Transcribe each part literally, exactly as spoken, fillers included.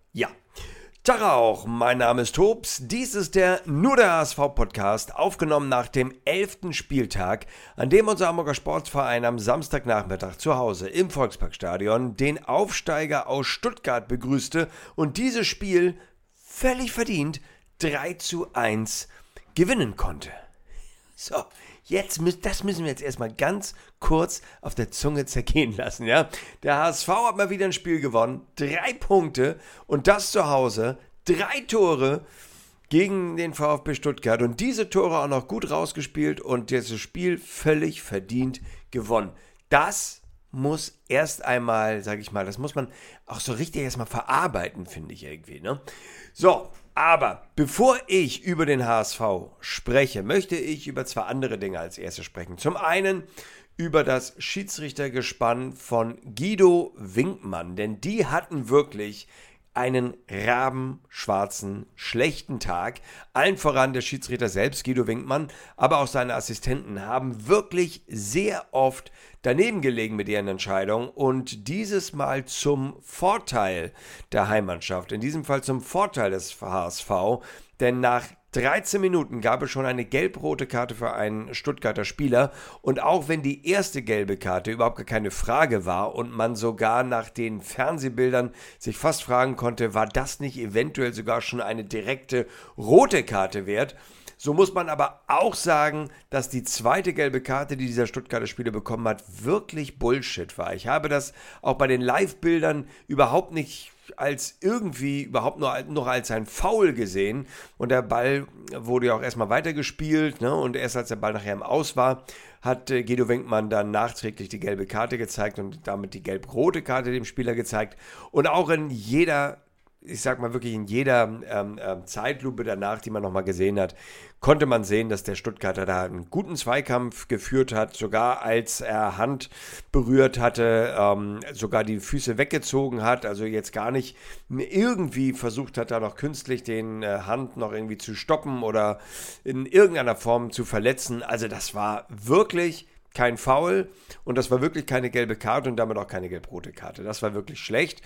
Ja, Tag auch, mein Name ist Tops, dies ist der Nur der H S V-Podcast, aufgenommen nach dem elften Spieltag, an dem unser Hamburger Sportverein am Samstagnachmittag zu Hause im Volksparkstadion den Aufsteiger aus Stuttgart begrüßte und dieses Spiel völlig verdient drei zu eins gewinnen konnte. So, jetzt müssen, das müssen wir jetzt erstmal ganz kurz auf der Zunge zergehen lassen, ja. Der H S V hat mal wieder ein Spiel gewonnen, drei Punkte und das zu Hause, drei Tore gegen den VfB Stuttgart und diese Tore auch noch gut rausgespielt und dieses Spiel völlig verdient gewonnen. Das muss erst einmal, sage ich mal, das muss man auch so richtig erstmal verarbeiten, finde ich irgendwie, ne? So, aber bevor ich über den H S V spreche, möchte ich über zwei andere Dinge als erstes sprechen. Zum einen über das Schiedsrichtergespann von Guido Winckmann, denn die hatten wirklich einen rabenschwarzen, schlechten Tag. Allen voran der Schiedsrichter selbst, Guido Winckmann, aber auch seine Assistenten haben wirklich sehr oft daneben gelegen mit ihren Entscheidungen und dieses Mal zum Vorteil der Heimmannschaft, in diesem Fall zum Vorteil des H S V, denn nach dreizehn Minuten gab es schon eine gelb-rote Karte für einen Stuttgarter Spieler und auch wenn die erste gelbe Karte überhaupt gar keine Frage war und man sogar nach den Fernsehbildern sich fast fragen konnte, war das nicht eventuell sogar schon eine direkte rote Karte wert, so muss man aber auch sagen, dass die zweite gelbe Karte, die dieser Stuttgarter Spieler bekommen hat, wirklich Bullshit war. Ich habe das auch bei den Live-Bildern überhaupt nicht als irgendwie, überhaupt nur noch als ein Foul gesehen. Und der Ball wurde ja auch erstmal weitergespielt, ne? Und erst als der Ball nachher im Aus war, hat äh, Guido Winckmann dann nachträglich die gelbe Karte gezeigt und damit die gelb-rote Karte dem Spieler gezeigt. Und auch in jeder ich sag mal wirklich in jeder ähm, ähm, Zeitlupe danach, die man nochmal gesehen hat, konnte man sehen, dass der Stuttgarter da einen guten Zweikampf geführt hat, sogar als er Hand berührt hatte, ähm, sogar die Füße weggezogen hat, also jetzt gar nicht irgendwie versucht hat, da noch künstlich den äh, Hand noch irgendwie zu stoppen oder in irgendeiner Form zu verletzen. Also das war wirklich kein Foul und das war wirklich keine gelbe Karte und damit auch keine gelb-rote Karte. Das war wirklich schlecht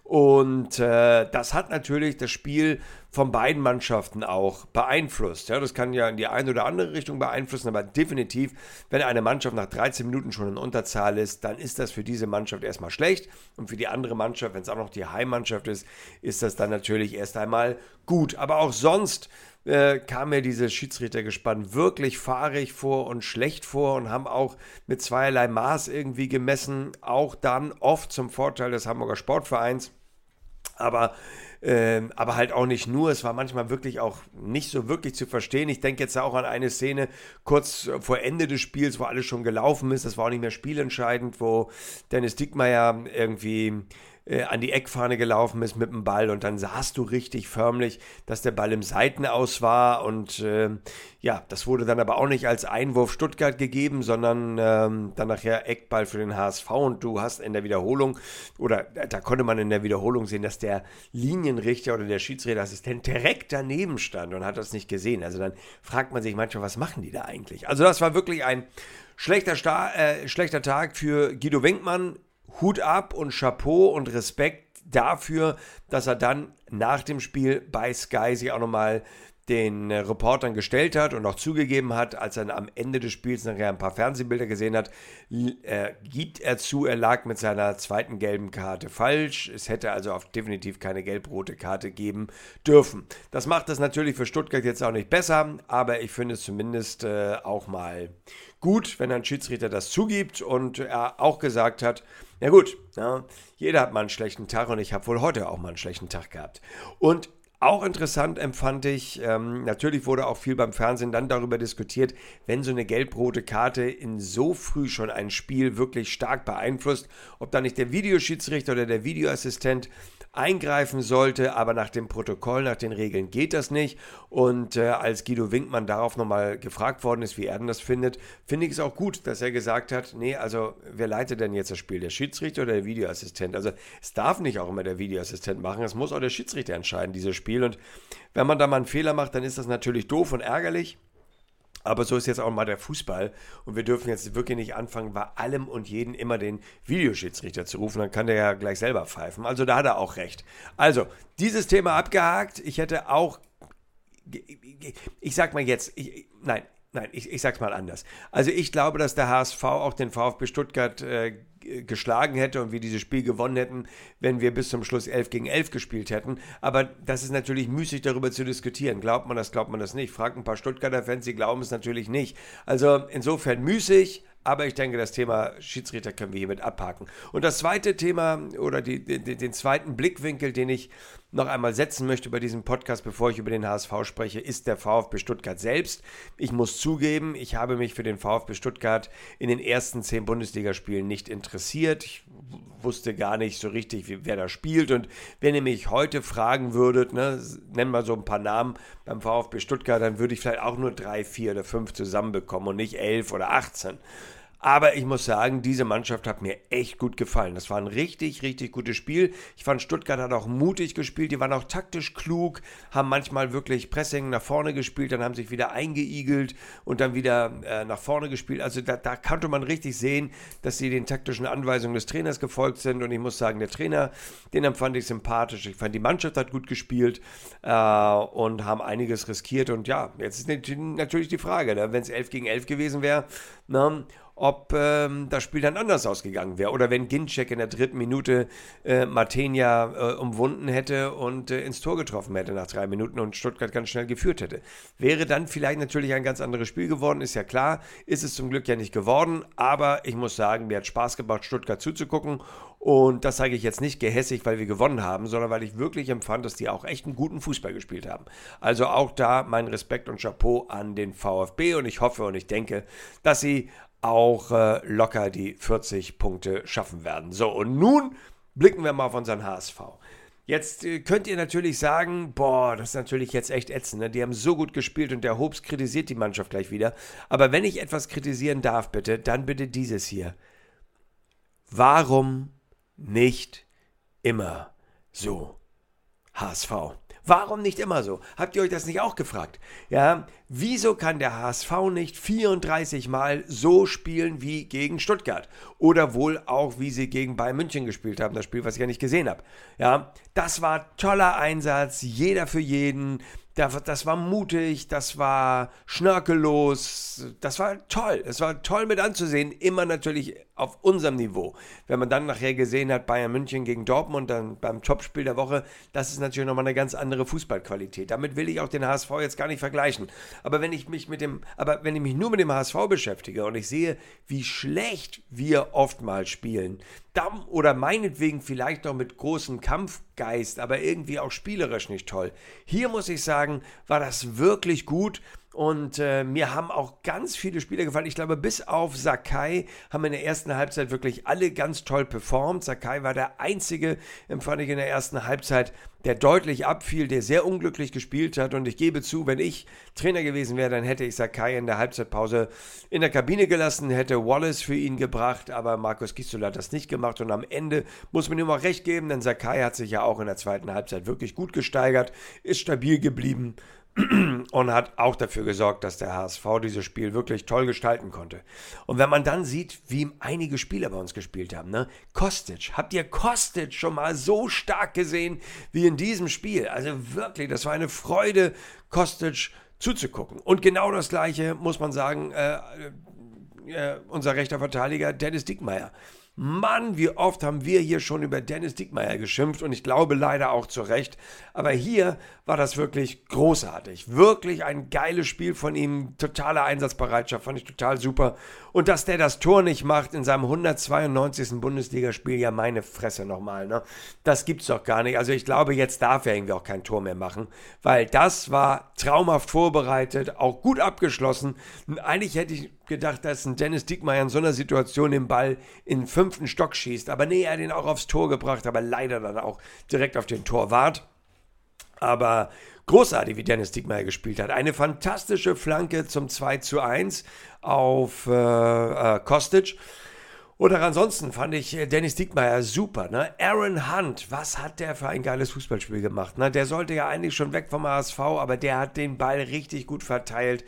und äh, das hat natürlich das Spiel von beiden Mannschaften auch beeinflusst. Ja, das kann ja in die eine oder andere Richtung beeinflussen, aber definitiv, wenn eine Mannschaft nach dreizehn Minuten schon in Unterzahl ist, dann ist das für diese Mannschaft erstmal schlecht und für die andere Mannschaft, wenn es auch noch die Heimmannschaft ist, ist das dann natürlich erst einmal gut. Aber auch sonst Äh, kam mir dieses Schiedsrichtergespann wirklich fahrig vor und schlecht vor und haben auch mit zweierlei Maß irgendwie gemessen, auch dann oft zum Vorteil des Hamburger Sportvereins, aber, äh, aber halt auch nicht nur, es war manchmal wirklich auch nicht so wirklich zu verstehen. Ich denke jetzt auch an eine Szene kurz vor Ende des Spiels, wo alles schon gelaufen ist, das war auch nicht mehr spielentscheidend, wo Dennis Diekmeyer irgendwie Äh, an die Eckfahne gelaufen ist mit dem Ball und dann sahst du richtig förmlich, dass der Ball im Seitenaus war und äh, ja, das wurde dann aber auch nicht als Einwurf Stuttgart gegeben, sondern ähm, dann nachher Eckball für den H S V und du hast in der Wiederholung oder da konnte man in der Wiederholung sehen, dass der Linienrichter oder der Schiedsrichterassistent direkt daneben stand und hat das nicht gesehen. Also dann fragt man sich manchmal, was machen die da eigentlich? Also das war wirklich ein schlechter, Sta- äh, schlechter Tag für Guido Winckmann. Hut ab und Chapeau und Respekt dafür, dass er dann nach dem Spiel bei Sky sich auch nochmal den äh, Reportern gestellt hat und auch zugegeben hat, als er am Ende des Spiels nachher ein paar Fernsehbilder gesehen hat, äh, gibt er zu, er lag mit seiner zweiten gelben Karte falsch. Es hätte also auf definitiv keine gelb-rote Karte geben dürfen. Das macht es natürlich für Stuttgart jetzt auch nicht besser, aber ich finde es zumindest äh, auch mal gut, wenn ein Schiedsrichter das zugibt und er auch gesagt hat, ja gut, ja, jeder hat mal einen schlechten Tag und ich habe wohl heute auch mal einen schlechten Tag gehabt. Und auch interessant empfand ich, ähm, natürlich wurde auch viel beim Fernsehen dann darüber diskutiert, wenn so eine gelb-rote Karte in so früh schon ein Spiel wirklich stark beeinflusst, ob da nicht der Videoschiedsrichter oder der Videoassistent eingreifen sollte, aber nach dem Protokoll, nach den Regeln geht das nicht. Und äh, als Guido Winckmann darauf nochmal gefragt worden ist, wie er denn das findet, finde ich es auch gut, dass er gesagt hat, nee, also wer leitet denn jetzt das Spiel, der Schiedsrichter oder der Videoassistent? Also es darf nicht auch immer der Videoassistent machen, es muss auch der Schiedsrichter entscheiden, dieses Spiel. Und wenn man da mal einen Fehler macht, dann ist das natürlich doof und ärgerlich. Aber so ist jetzt auch mal der Fußball und wir dürfen jetzt wirklich nicht anfangen, bei allem und jeden immer den Videoschiedsrichter zu rufen, dann kann der ja gleich selber pfeifen. Also da hat er auch recht. Also, dieses Thema abgehakt. Ich hätte auch, ich sag mal jetzt, ich, nein, nein, ich, ich sag's mal anders. Also ich glaube, dass der H S V auch den VfB Stuttgart äh, geschlagen hätte und wir dieses Spiel gewonnen hätten, wenn wir bis zum Schluss elf gegen elf gespielt hätten. Aber das ist natürlich müßig, darüber zu diskutieren. Glaubt man das, glaubt man das nicht? Fragt ein paar Stuttgarter Fans, sie glauben es natürlich nicht. Also insofern müßig, aber ich denke, das Thema Schiedsrichter können wir hiermit abhaken. Und das zweite Thema oder die, die, den zweiten Blickwinkel, den ich noch einmal setzen möchte bei diesem Podcast, bevor ich über den H S V spreche, ist der VfB Stuttgart selbst. Ich muss zugeben, ich habe mich für den VfB Stuttgart in den ersten zehn Bundesligaspielen nicht interessiert. Ich wusste gar nicht so richtig, wie, wer da spielt. Und wenn ihr mich heute fragen würdet, ne, nenn mal so ein paar Namen beim VfB Stuttgart, dann würde ich vielleicht auch nur drei, vier oder fünf zusammenbekommen und nicht elf oder achtzehn. Aber ich muss sagen, diese Mannschaft hat mir echt gut gefallen. Das war ein richtig, richtig gutes Spiel. Ich fand, Stuttgart hat auch mutig gespielt. Die waren auch taktisch klug, haben manchmal wirklich Pressing nach vorne gespielt, dann haben sich wieder eingeigelt und dann wieder äh, nach vorne gespielt. Also da, da konnte man richtig sehen, dass sie den taktischen Anweisungen des Trainers gefolgt sind. Und ich muss sagen, der Trainer, den empfand ich sympathisch. Ich fand, die Mannschaft hat gut gespielt äh, und haben einiges riskiert. Und ja, jetzt ist natürlich die Frage, ne? Wenn es elf gegen elf gewesen wäre, ne? ob ähm, das Spiel dann anders ausgegangen wäre. Oder wenn Ginczek in der dritten Minute äh, Martenia äh, umwunden hätte und äh, ins Tor getroffen hätte nach drei Minuten und Stuttgart ganz schnell geführt hätte. Wäre dann vielleicht natürlich ein ganz anderes Spiel geworden, ist ja klar. Ist es zum Glück ja nicht geworden. Aber ich muss sagen, mir hat Spaß gemacht, Stuttgart zuzugucken. Und das sage ich jetzt nicht gehässig, weil wir gewonnen haben, sondern weil ich wirklich empfand, dass die auch echt einen guten Fußball gespielt haben. Also auch da mein Respekt und Chapeau an den VfB. Und ich hoffe und ich denke, dass sie auch äh, locker die vierzig Punkte schaffen werden. So, und nun blicken wir mal auf unseren H S V. Jetzt äh, könnt ihr natürlich sagen, boah, das ist natürlich jetzt echt ätzend, ne? Die haben so gut gespielt und der Hobbs kritisiert die Mannschaft gleich wieder. Aber wenn ich etwas kritisieren darf, bitte, dann bitte dieses hier. Warum nicht immer so? H S V. Warum nicht immer so? Habt ihr euch das nicht auch gefragt? Ja, wieso kann der H S V nicht vierunddreißig Mal so spielen wie gegen Stuttgart? Oder wohl auch, wie sie gegen Bayern München gespielt haben, das Spiel, was ich ja nicht gesehen habe. Ja, das war toller Einsatz, jeder für jeden. Das war mutig, das war schnörkellos, das war toll, es war toll mit anzusehen, immer natürlich auf unserem Niveau. Wenn man dann nachher gesehen hat, Bayern München gegen Dortmund, dann beim Topspiel der Woche, das ist natürlich nochmal eine ganz andere Fußballqualität. Damit will ich auch den H S V jetzt gar nicht vergleichen. Aber wenn ich mich mit dem, aber wenn ich mich nur mit dem H S V beschäftige und ich sehe, wie schlecht wir oftmals spielen, dann, oder meinetwegen vielleicht noch mit großem Kampfgeist, aber irgendwie auch spielerisch nicht toll. Hier muss ich sagen, war das wirklich gut. Und äh, mir haben auch ganz viele Spieler gefallen. Ich glaube, bis auf Sakai haben in der ersten Halbzeit wirklich alle ganz toll performt. Sakai war der einzige, empfand ich in der ersten Halbzeit, der deutlich abfiel, der sehr unglücklich gespielt hat. Und ich gebe zu, wenn ich Trainer gewesen wäre, dann hätte ich Sakai in der Halbzeitpause in der Kabine gelassen, hätte Wallace für ihn gebracht, aber Markus Gisdol hat das nicht gemacht. Und am Ende muss man ihm auch recht geben, denn Sakai hat sich ja auch in der zweiten Halbzeit wirklich gut gesteigert, ist stabil geblieben und hat auch dafür gesorgt, dass der H S V dieses Spiel wirklich toll gestalten konnte. Und wenn man dann sieht, wie einige Spieler bei uns gespielt haben, ne? Kostic, habt ihr Kostic schon mal so stark gesehen wie in diesem Spiel? Also wirklich, das war eine Freude, Kostic zuzugucken. Und genau das Gleiche muss man sagen, äh, äh, unser rechter Verteidiger Dennis Diekmeyer. Mann, wie oft haben wir hier schon über Dennis Diekmeyer geschimpft und ich glaube leider auch zu Recht. Aber hier war das wirklich großartig. Wirklich ein geiles Spiel von ihm. Totale Einsatzbereitschaft, fand ich total super. Und dass der das Tor nicht macht in seinem hundertzweiundneunzigsten Bundesligaspiel, ja meine Fresse nochmal, ne? Das gibt's doch gar nicht. Also ich glaube, jetzt darf er irgendwie auch kein Tor mehr machen, weil das war traumhaft vorbereitet, auch gut abgeschlossen. Und eigentlich hätte ich gedacht, dass ein Dennis Diekmeyer in so einer Situation den Ball in den fünften Stock schießt. Aber nee, er hat ihn auch aufs Tor gebracht, aber leider dann auch direkt auf den Torwart. Aber großartig, wie Dennis Diekmeyer gespielt hat. Eine fantastische Flanke zum zwei zu eins auf äh, äh, Kostic. Und auch ansonsten fand ich äh, Dennis Diekmeyer super. Ne? Aaron Hunt, was hat der für ein geiles Fußballspiel gemacht? Ne? Der sollte ja eigentlich schon weg vom H S V, aber der hat den Ball richtig gut verteilt.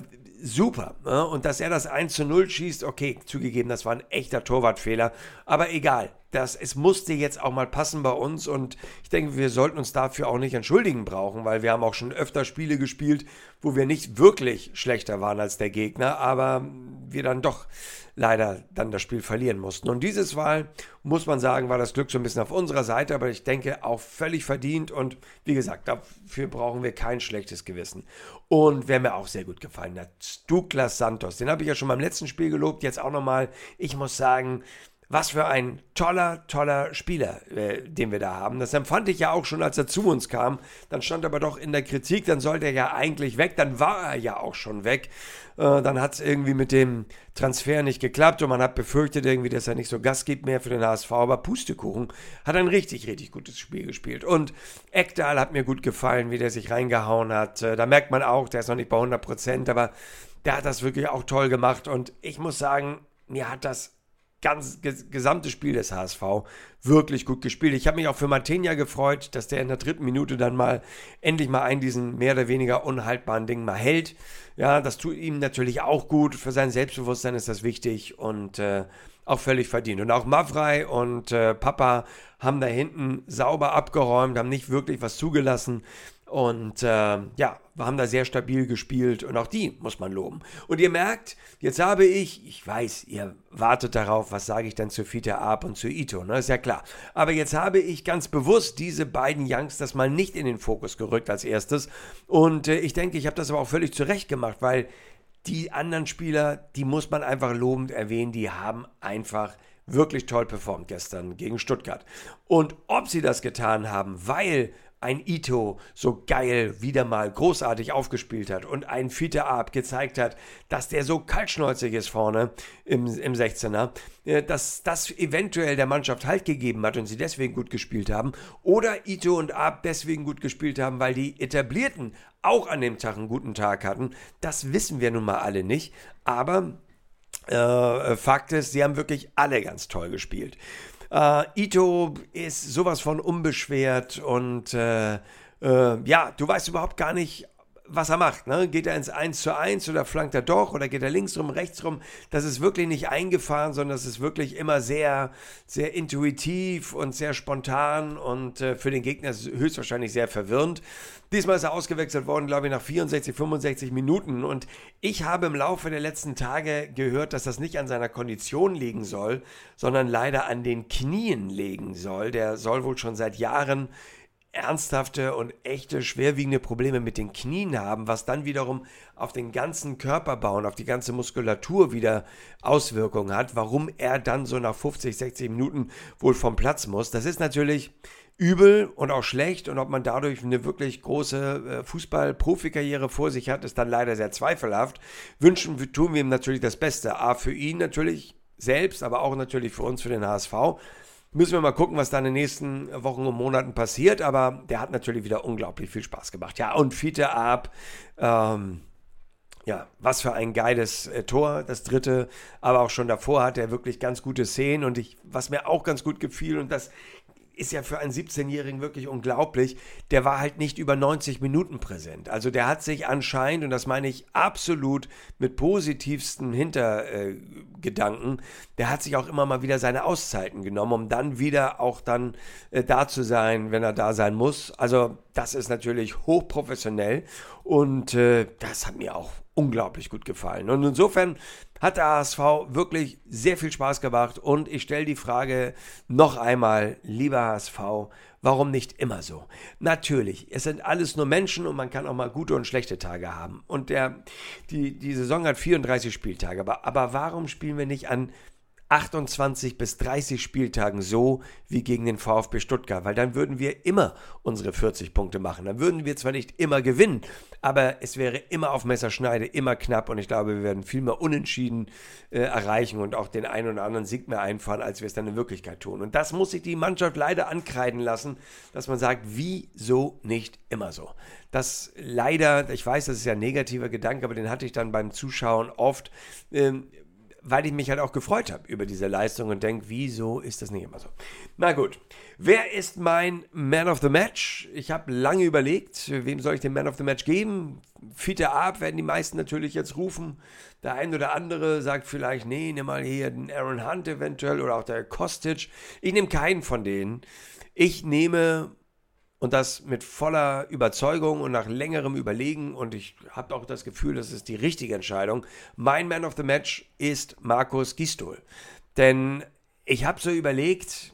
Super. Ne? Und dass er das eins zu null schießt, okay, zugegeben, das war ein echter Torwartfehler. Aber egal. Das, es musste jetzt auch mal passen bei uns und ich denke, wir sollten uns dafür auch nicht entschuldigen brauchen, weil wir haben auch schon öfter Spiele gespielt, wo wir nicht wirklich schlechter waren als der Gegner, aber wir dann doch leider dann das Spiel verlieren mussten. Und dieses Mal, muss man sagen, war das Glück so ein bisschen auf unserer Seite, aber ich denke auch völlig verdient und wie gesagt, dafür brauchen wir kein schlechtes Gewissen. Und wer mir auch sehr gut gefallen hat, Douglas Santos, den habe ich ja schon beim letzten Spiel gelobt, jetzt auch nochmal, ich muss sagen, was für ein toller, toller Spieler, äh, den wir da haben. Das empfand ich ja auch schon, als er zu uns kam. Dann stand er aber doch in der Kritik, dann sollte er ja eigentlich weg. Dann war er ja auch schon weg. Äh, dann hat es irgendwie mit dem Transfer nicht geklappt und man hat befürchtet irgendwie, dass er nicht so Gas gibt mehr für den H S V. Aber Pustekuchen hat ein richtig, richtig gutes Spiel gespielt. Und Ekdal hat mir gut gefallen, wie der sich reingehauen hat. Äh, da merkt man auch, der ist noch nicht bei hundert Prozent, aber der hat das wirklich auch toll gemacht. Und ich muss sagen, mir hat das ganz ges- gesamte Spiel des H S V wirklich gut gespielt. Ich habe mich auch für Martinia gefreut, dass der in der dritten Minute dann mal endlich mal einen diesen mehr oder weniger unhaltbaren Ding mal hält. Ja, das tut ihm natürlich auch gut. Für sein Selbstbewusstsein ist das wichtig und äh, auch völlig verdient. Und auch Mavrei und äh, Papa haben da hinten sauber abgeräumt, haben nicht wirklich was zugelassen. Und äh, ja, wir haben da sehr stabil gespielt und auch die muss man loben. Und ihr merkt, jetzt habe ich, ich weiß, ihr wartet darauf, was sage ich denn zu Fiete Arp und zu Ito, ne? Ist ja klar. Aber jetzt habe ich ganz bewusst diese beiden Youngsters mal nicht in den Fokus gerückt als erstes. Und äh, ich denke, ich habe das aber auch völlig zurecht gemacht, weil die anderen Spieler, die muss man einfach lobend erwähnen, die haben einfach wirklich toll performt gestern gegen Stuttgart. Und ob sie das getan haben, weil ein Ito so geil wieder mal großartig aufgespielt hat und ein Fiete Arp gezeigt hat, dass der so kaltschnäuzig ist vorne im, im sechzehner, dass das eventuell der Mannschaft Halt gegeben hat und sie deswegen gut gespielt haben oder Ito und Arp deswegen gut gespielt haben, weil die Etablierten auch an dem Tag einen guten Tag hatten, das wissen wir nun mal alle nicht, aber äh, Fakt ist, sie haben wirklich alle ganz toll gespielt. Uh, Ito ist sowas von unbeschwert und äh, äh, ja, du weißt überhaupt gar nicht, was er macht. Ne? Geht er ins eins zu eins oder flankt er doch oder geht er links rum, rechts rum? Das ist wirklich nicht eingefahren, sondern das ist wirklich immer sehr, sehr intuitiv und sehr spontan und äh, für den Gegner ist es höchstwahrscheinlich sehr verwirrend. Diesmal ist er ausgewechselt worden, glaube ich, nach vierundsechzig, fünfundsechzig Minuten und ich habe im Laufe der letzten Tage gehört, dass das nicht an seiner Kondition liegen soll, sondern leider an den Knien liegen soll. Der soll wohl schon seit Jahren ernsthafte und echte schwerwiegende Probleme mit den Knien haben, was dann wiederum auf den ganzen Körperbau und auf die ganze Muskulatur wieder Auswirkungen hat, warum er dann so nach fünfzig, sechzig Minuten wohl vom Platz muss. Das ist natürlich übel und auch schlecht und ob man dadurch eine wirklich große Fußball-Profikarriere vor sich hat, ist dann leider sehr zweifelhaft. Wünschen tun wir ihm natürlich das Beste. A, für ihn natürlich selbst, aber auch natürlich für uns, für den H S V. Müssen wir mal gucken, was da in den nächsten Wochen und Monaten passiert, aber der hat natürlich wieder unglaublich viel Spaß gemacht. Ja, und Fiete Arp, ähm, ja, was für ein geiles äh, Tor, das dritte, aber auch schon davor hat er wirklich ganz gute Szenen und ich, was mir auch ganz gut gefiel und das ist ja für einen siebzehnjährigen wirklich unglaublich, der war halt nicht über neunzig Minuten präsent. Also der hat sich anscheinend, und das meine ich absolut mit positivsten Hintergedanken, äh, der hat sich auch immer mal wieder seine Auszeiten genommen, um dann wieder auch dann äh, da zu sein, wenn er da sein muss. Also das ist natürlich hochprofessionell und äh, das hat mir auch unglaublich gut gefallen. Und insofern hat der H S V wirklich sehr viel Spaß gemacht und ich stelle die Frage noch einmal, lieber H S V, warum nicht immer so? Natürlich, es sind alles nur Menschen und man kann auch mal gute und schlechte Tage haben. Und der, die, die Saison hat vierunddreißig Spieltage, aber, aber warum spielen wir nicht an achtundzwanzig bis dreißig Spieltagen so wie gegen den VfB Stuttgart, weil dann würden wir immer unsere vierzig Punkte machen. Dann würden wir zwar nicht immer gewinnen, aber es wäre immer auf Messerschneide, immer knapp und ich glaube, wir werden viel mehr Unentschieden äh, erreichen und auch den einen oder anderen Sieg mehr einfahren, als wir es dann in Wirklichkeit tun. Und das muss sich die Mannschaft leider ankreiden lassen, dass man sagt, wieso nicht immer so? Das leider, ich weiß, das ist ja ein negativer Gedanke, aber den hatte ich dann beim Zuschauen oft, ähm, weil ich mich halt auch gefreut habe über diese Leistung und denke, wieso ist das nicht immer so? Na gut, wer ist mein Man of the Match? Ich habe lange überlegt, wem soll ich den Man of the Match geben? Fiete Arp werden die meisten natürlich jetzt rufen. Der ein oder andere sagt vielleicht, nee, nimm mal hier den Aaron Hunt eventuell oder auch der Kostic. Ich nehme keinen von denen. Ich nehme... Und das mit voller Überzeugung und nach längerem Überlegen. Und ich habe auch das Gefühl, das ist die richtige Entscheidung. Mein Man of the Match ist Markus Gisdol. Denn ich habe so überlegt,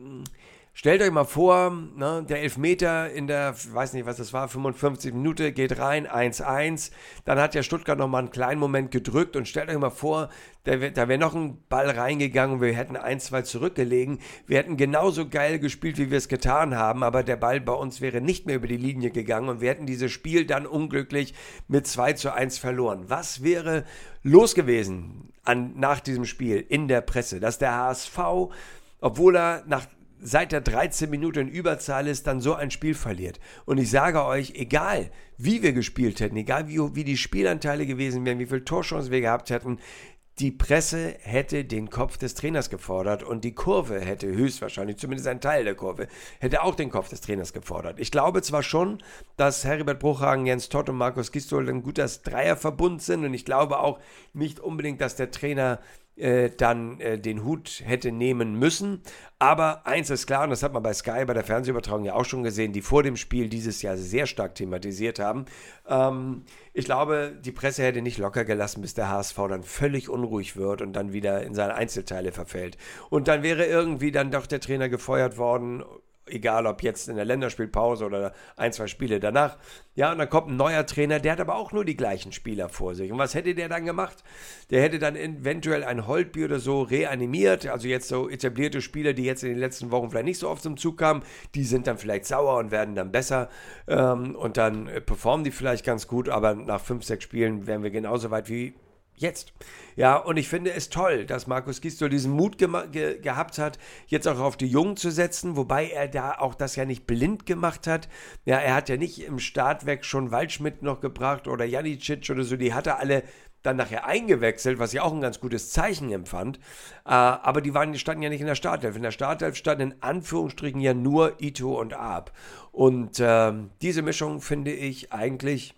stellt euch mal vor, ne, der Elfmeter in der, ich weiß nicht, was das war, fünfundfünfzig Minuten, geht rein, eins eins. Dann hat ja Stuttgart nochmal einen kleinen Moment gedrückt. Und stellt euch mal vor, da wäre wär noch ein Ball reingegangen und wir hätten eins zwei zurückgelegen. Wir hätten genauso geil gespielt, wie wir es getan haben, aber der Ball bei uns wäre nicht mehr über die Linie gegangen und wir hätten dieses Spiel dann unglücklich mit zwei zu eins verloren. Was wäre los gewesen an, nach diesem Spiel in der Presse? Dass der H S V, obwohl er nach seit der dreizehn Minuten in Überzahl ist, dann so ein Spiel verliert. Und ich sage euch, egal wie wir gespielt hätten, egal wie, wie die Spielanteile gewesen wären, wie viele Torchancen wir gehabt hätten, die Presse hätte den Kopf des Trainers gefordert und die Kurve hätte höchstwahrscheinlich, zumindest ein Teil der Kurve, hätte auch den Kopf des Trainers gefordert. Ich glaube zwar schon, dass Heribert Bruchhagen, Jens Todt und Markus Gisdol ein guter Dreierverbund sind und ich glaube auch nicht unbedingt, dass der Trainer äh, dann äh, den Hut hätte nehmen müssen. Aber eins ist klar, und das hat man bei Sky, bei der Fernsehübertragung ja auch schon gesehen, die vor dem Spiel dieses Jahr sehr stark thematisiert haben. Ähm, ich glaube, die Presse hätte nicht locker gelassen, bis der H S V dann völlig unruhig wird und dann wieder in seine Einzelteile verfällt. Und dann wäre irgendwie dann doch der Trainer gefeuert worden, egal ob jetzt in der Länderspielpause oder ein, zwei Spiele danach. Ja, und dann kommt ein neuer Trainer, der hat aber auch nur die gleichen Spieler vor sich. Und was hätte der dann gemacht? Der hätte dann eventuell ein Holtby oder so reanimiert, also jetzt so etablierte Spieler, die jetzt in den letzten Wochen vielleicht nicht so oft zum Zug kamen, die sind dann vielleicht sauer und werden dann besser ähm, und dann performen die vielleicht ganz gut, aber nach fünf, sechs Spielen wären wir genauso weit wie jetzt. Ja, und ich finde es toll, dass Markus Gisdol diesen Mut ge- ge- gehabt hat, jetzt auch auf die Jungen zu setzen, wobei er da auch das ja nicht blind gemacht hat. Ja, er hat ja nicht im Start weg schon Waldschmidt noch gebracht oder Janicic oder so, die hat er alle dann nachher eingewechselt, was ich auch ein ganz gutes Zeichen empfand. Äh, aber die, waren, die standen ja nicht in der Startelf. In der Startelf standen in Anführungsstrichen ja nur Ito und Arp. Und äh, diese Mischung finde ich eigentlich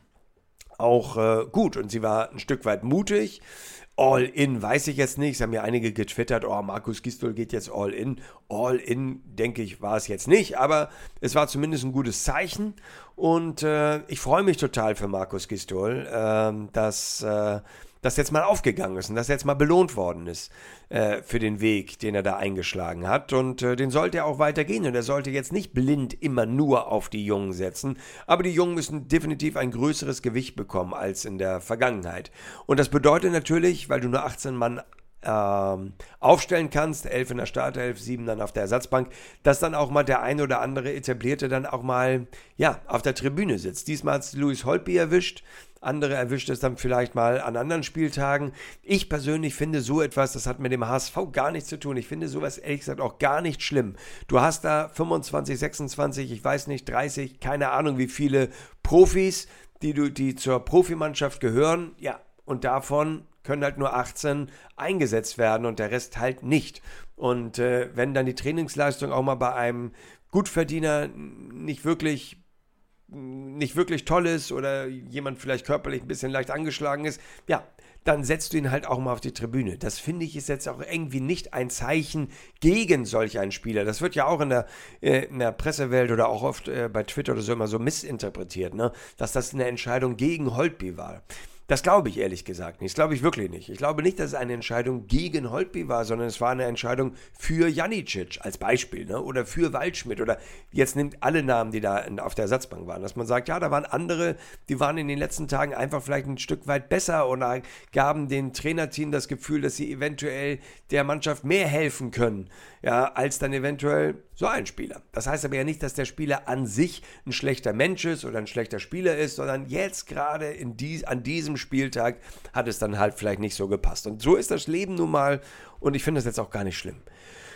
auch äh, gut und sie war ein Stück weit mutig. All in weiß ich jetzt nicht. Es haben ja einige getwittert, oh, Markus Gisdol geht jetzt all in. All in, denke ich, war es jetzt nicht, aber es war zumindest ein gutes Zeichen und äh, ich freue mich total für Markus Gisdol, äh, dass äh, das jetzt mal aufgegangen ist und dass jetzt mal belohnt worden ist äh, für den Weg, den er da eingeschlagen hat. Und äh, den sollte er auch weitergehen. Und er sollte jetzt nicht blind immer nur auf die Jungen setzen. Aber die Jungen müssen definitiv ein größeres Gewicht bekommen als in der Vergangenheit. Und das bedeutet natürlich, weil du nur achtzehn Mann ähm, aufstellen kannst, elf in der Startelf, sieben dann auf der Ersatzbank, dass dann auch mal der ein oder andere Etablierte dann auch mal ja, auf der Tribüne sitzt. Diesmal hat es Louis Holtby erwischt. Andere erwischt es dann vielleicht mal an anderen Spieltagen. Ich persönlich finde so etwas, das hat mit dem H S V gar nichts zu tun. Ich finde sowas ehrlich gesagt auch gar nicht schlimm. Du hast da fünfundzwanzig, sechsundzwanzig, ich weiß nicht, dreißig, keine Ahnung wie viele Profis, die, du, die zur Profimannschaft gehören. Ja, und davon können halt nur achtzehn eingesetzt werden und der Rest halt nicht. Und äh, wenn dann die Trainingsleistung auch mal bei einem Gutverdiener nicht wirklich nicht wirklich toll ist oder jemand vielleicht körperlich ein bisschen leicht angeschlagen ist, ja, dann setzt du ihn halt auch mal auf die Tribüne. Das finde ich ist jetzt auch irgendwie nicht ein Zeichen gegen solch einen Spieler. Das wird ja auch in der, äh, in der Pressewelt oder auch oft äh, bei Twitter oder so immer so missinterpretiert, ne? Dass das eine Entscheidung gegen Holtby war. Das glaube ich ehrlich gesagt nicht. Das glaube ich wirklich nicht. Ich glaube nicht, dass es eine Entscheidung gegen Holtby war, sondern es war eine Entscheidung für Janicic als Beispiel, ne? Oder für Waldschmidt oder jetzt nimmt alle Namen, die da auf der Ersatzbank waren, dass man sagt, ja, da waren andere, die waren in den letzten Tagen einfach vielleicht ein Stück weit besser oder gaben dem Trainerteam das Gefühl, dass sie eventuell der Mannschaft mehr helfen können, ja, als dann eventuell so ein Spieler. Das heißt aber ja nicht, dass der Spieler an sich ein schlechter Mensch ist oder ein schlechter Spieler ist, sondern jetzt gerade in dies, an diesem Spieltag hat es dann halt vielleicht nicht so gepasst. Und so ist das Leben nun mal und ich finde das jetzt auch gar nicht schlimm.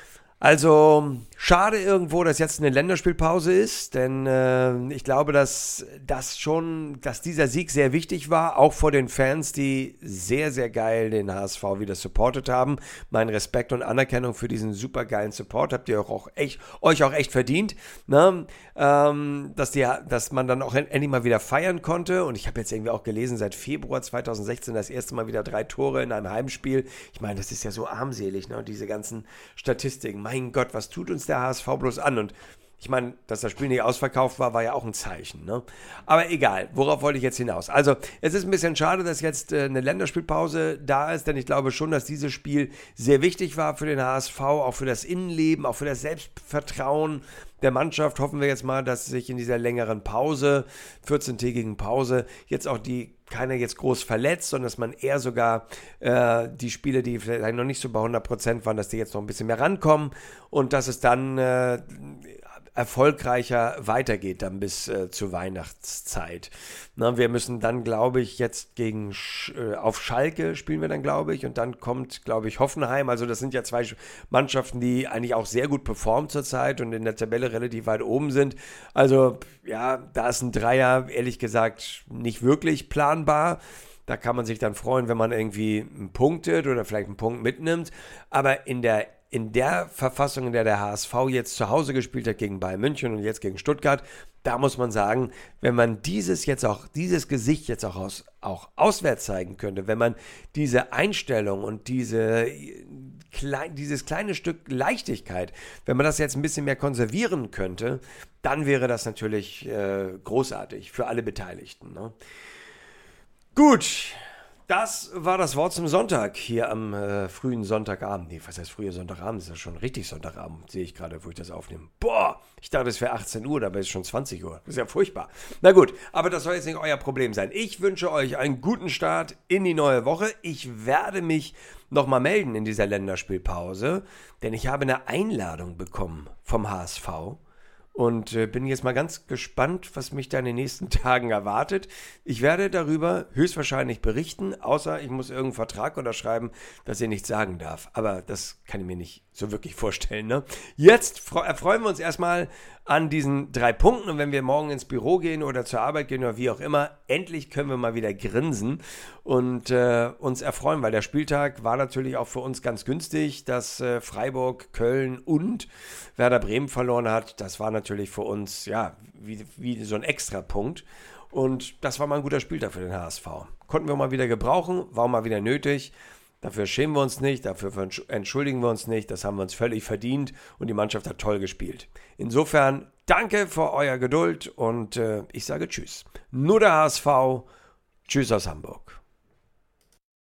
Also schade irgendwo, dass jetzt eine Länderspielpause ist, denn äh, ich glaube, dass das schon, dass dieser Sieg sehr wichtig war, auch vor den Fans, die sehr, sehr geil den H S V wieder supportet haben. Mein Respekt und Anerkennung für diesen super geilen Support habt ihr auch, auch echt, euch auch echt verdient, ne? ähm, dass, die, dass man dann auch endlich mal wieder feiern konnte. Und ich habe jetzt irgendwie auch gelesen, seit Februar zweitausendsechzehn das erste Mal wieder drei Tore in einem Heimspiel. Ich meine, das ist ja so armselig, ne? Diese ganzen Statistiken. Mein Gott, was tut uns der H S V bloß an? Und ich meine, dass das Spiel nicht ausverkauft war, war ja auch ein Zeichen, ne? Aber egal, worauf wollte ich jetzt hinaus? Also, es ist ein bisschen schade, dass jetzt äh, eine Länderspielpause da ist, denn ich glaube schon, dass dieses Spiel sehr wichtig war für den H S V, auch für das Innenleben, auch für das Selbstvertrauen der Mannschaft. Hoffen wir jetzt mal, dass sich in dieser längeren Pause, vierzehntägigen Pause, jetzt auch die keiner jetzt groß verletzt, sondern dass man eher sogar äh, die Spiele, die vielleicht noch nicht so bei hundert Prozent waren, dass die jetzt noch ein bisschen mehr rankommen und dass es dann äh, erfolgreicher weitergeht dann bis äh, zur Weihnachtszeit. Na, wir müssen dann, glaube ich, jetzt gegen Sch- äh, auf Schalke spielen wir dann, glaube ich, und dann kommt, glaube ich, Hoffenheim. Also das sind ja zwei Mannschaften, die eigentlich auch sehr gut performen zurzeit und in der Tabelle relativ weit oben sind. Also ja, da ist ein Dreier, ehrlich gesagt, nicht wirklich planbar. Da kann man sich dann freuen, wenn man irgendwie punktet oder vielleicht einen Punkt mitnimmt. Aber in der In der Verfassung, in der der H S V jetzt zu Hause gespielt hat gegen Bayern München und jetzt gegen Stuttgart, da muss man sagen, wenn man dieses jetzt auch, dieses Gesicht jetzt auch, aus, auch auswärts zeigen könnte, wenn man diese Einstellung und diese, klein, dieses kleine Stück Leichtigkeit, wenn man das jetzt ein bisschen mehr konservieren könnte, dann wäre das natürlich äh, großartig für alle Beteiligten, ne? Gut. Das war das Wort zum Sonntag hier am äh, frühen Sonntagabend. Nee, was heißt früher Sonntagabend? Das ist ja schon richtig Sonntagabend, sehe ich gerade, wo ich das aufnehme. Boah, ich dachte, es wäre achtzehn Uhr, dabei ist es schon zwanzig Uhr. Das ist ja furchtbar. Na gut, aber das soll jetzt nicht euer Problem sein. Ich wünsche euch einen guten Start in die neue Woche. Ich werde mich nochmal melden in dieser Länderspielpause, denn ich habe eine Einladung bekommen vom H S V. Und äh, bin jetzt mal ganz gespannt, was mich da in den nächsten Tagen erwartet. Ich werde darüber höchstwahrscheinlich berichten, außer ich muss irgendeinen Vertrag unterschreiben, dass ich nichts sagen darf. Aber das kann ich mir nicht so wirklich vorstellen, ne? Jetzt fre- erfreuen wir uns erstmal an diesen drei Punkten. Und wenn wir morgen ins Büro gehen oder zur Arbeit gehen oder wie auch immer, endlich können wir mal wieder grinsen und äh, uns erfreuen, weil der Spieltag war natürlich auch für uns ganz günstig, dass äh, Freiburg, Köln und Werder Bremen verloren hat. Das war natürlich für uns, ja, wie, wie so ein Extrapunkt. Und das war mal ein guter Spieltag für den H S V. Konnten wir mal wieder gebrauchen, war mal wieder nötig. Dafür schämen wir uns nicht, dafür entschuldigen wir uns nicht, das haben wir uns völlig verdient und die Mannschaft hat toll gespielt. Insofern danke für euer Geduld und äh, ich sage Tschüss. Nur der H S V, Tschüss aus Hamburg.